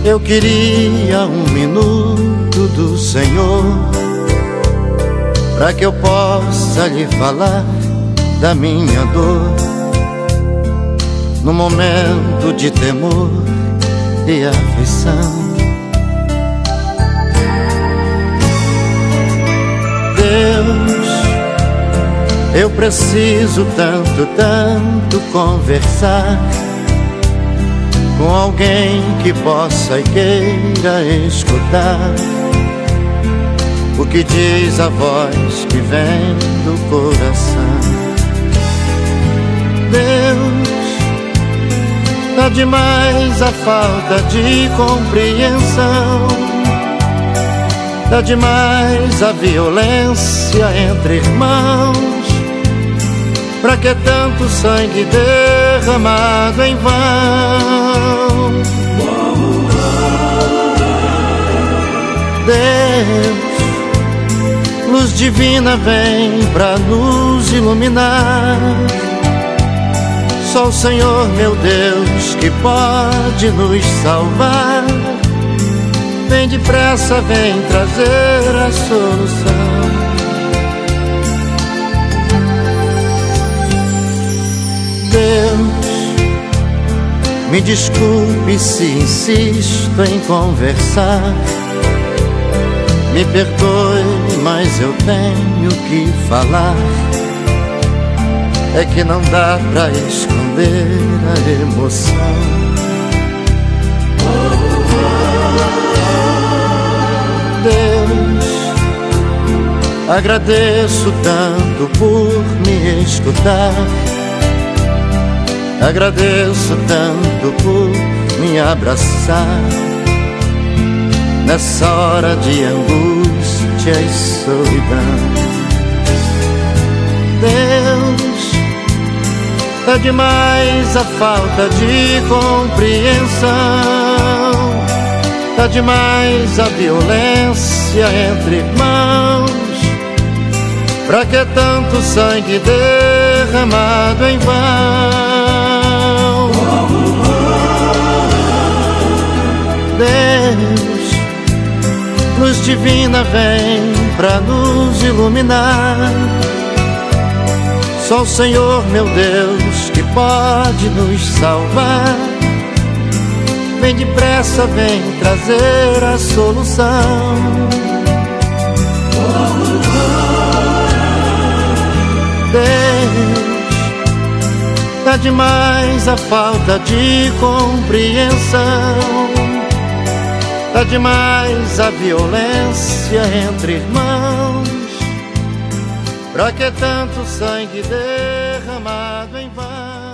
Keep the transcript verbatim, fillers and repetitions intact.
Eu queria um minuto do Senhor, pra que eu possa lhe falar da minha dor, no momento de temor e aflição. Deus, eu preciso tanto, tanto conversar com alguém que possa e queira escutar o que diz a voz que vem do coração. Deus, tá demais a falta de compreensão, tá demais a violência entre irmãos. Pra que tanto sangue derramado em vão? Deus, luz divina vem pra nos iluminar. Só o Senhor, meu Deus, que pode nos salvar. Vem depressa, vem trazer a solução. Deus, me desculpe se insisto em conversar. Me perdoe, mas eu tenho que falar. É que não dá pra esconder a emoção. Deus, agradeço tanto por me escutar. Agradeço tanto por me abraçar nessa hora de angústia e solidão. Deus, tá demais a falta de compreensão, tá demais a violência entre irmãos. Pra que tanto sangue derramado em vão? Deus, luz divina vem pra nos iluminar. Só o Senhor, meu Deus, que pode nos salvar. Vem depressa, vem trazer a solução. Deus, tá demais a falta de compreensão, tá demais a violência entre irmãos. Pra que tanto sangue derramado em vão?